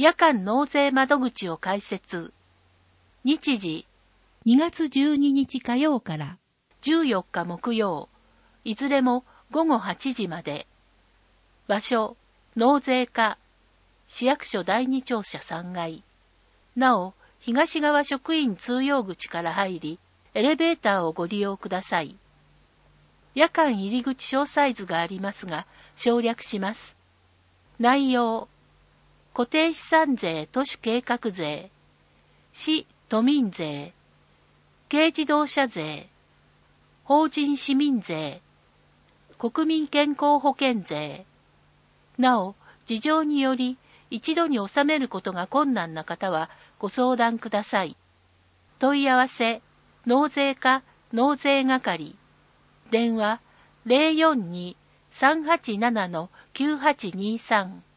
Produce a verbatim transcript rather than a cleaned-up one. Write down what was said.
夜間納税窓口を開設。日時、 にがつじゅうににち火曜からじゅうよっか木曜、いずれもごごはちじまで。場所、納税課、市役所だいに庁舎さんがい。なお、東側職員通用口から入り、エレベーターをご利用ください。夜間入り口詳細図がありますが、省略します。内容、固定資産税都市計画税、市都民税、軽自動車税、法人市民税、国民健康保険税。なお、事情により一度に納めることが困難な方はご相談ください。問い合わせ、納税課納税係。電話 ゼロよんに さんはちなな きゅうはちにさん